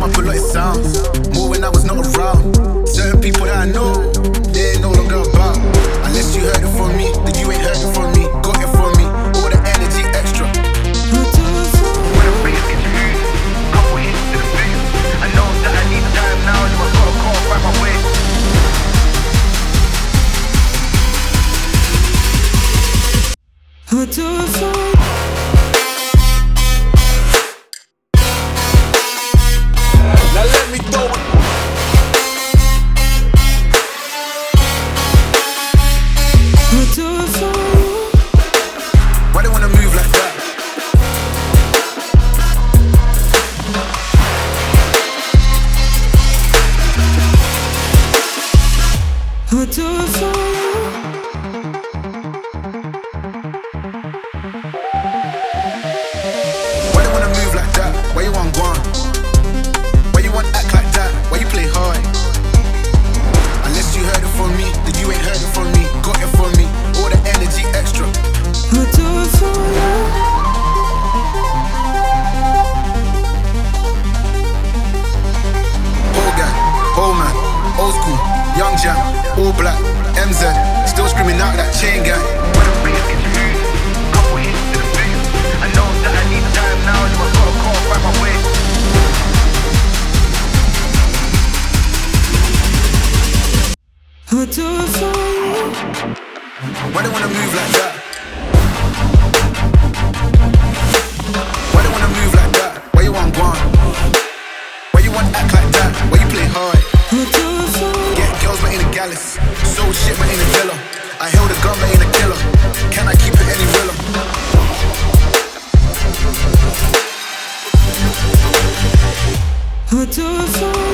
come up a lot, it sounds. More when I was not around. Certain people that I know, they ain't no longer about. Unless you heard it from me, then you ain't heard it from me. Got it from me, all the energy extra. When the bass gets moved, couple hits to the face. I know that I need time now, so I gotta go and find my way. I'll do it for you. Now let me throw it. I'll do it for you. Why they wanna move like that? I'll do it for you. Why they wanna move like that? Why you want gone? Why you want act like that? Why you play hard? Unless you heard it from me, then you ain't heard it from me. Got it from me, all the energy extra. I'll do it for you. Old guy, old man, old school, young jam, all black, MZ, still screaming out that chain gang. When the bass gets moved, couple hits to the face. I know that I need time now, so I gotta go and find my way. I'll do it for you. Why they wanna move like that? Why they wanna move like that? Why you want gone? Why you want act like that? Why you play hard? I'll do it for you. Get girls, but ain't a gallus. Sold shit, but ain't a killer. I held a gun, but ain't a killer. Can I keep it any realer? I'll do it for you.